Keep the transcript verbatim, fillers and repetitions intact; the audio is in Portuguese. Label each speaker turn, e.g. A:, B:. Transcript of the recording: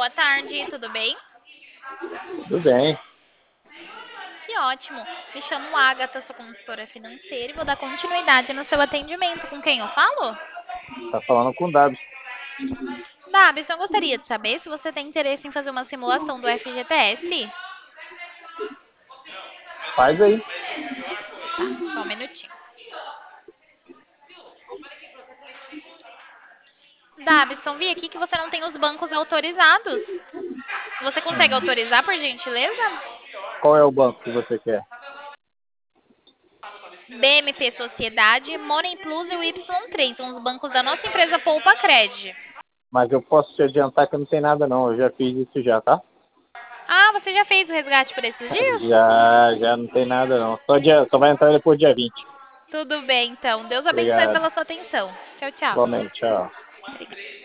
A: boa tarde, tudo bem?
B: Tudo bem.
A: Que ótimo. Me chamo Agatha, sou consultora financeira e vou dar continuidade no seu atendimento. Com quem eu falo?
B: Tá falando com o Dabs.
A: Dabs, eu gostaria de saber se você tem interesse em fazer uma simulação do F G T S.
B: Faz aí.
A: Tá, só um minutinho. Dabson, vi aqui que você não tem os bancos autorizados. Você consegue autorizar, por gentileza?
B: Qual é o banco que você quer?
A: B M P Sociedade, Money Plus e o Y três, são os bancos da nossa empresa Poupa Cred.
B: Mas eu posso te adiantar que não tem nada não. Eu já fiz isso já, tá?
A: Ah, você já fez o resgate por esses dias?
B: Já, já não tem nada não. Só, dia, só vai entrar depois do dia vinte.
A: Tudo bem, então. Deus abençoe
B: Obrigado.
A: pela sua atenção. Tchau, tchau.
B: Igualmente, tchau.
A: Obrigada.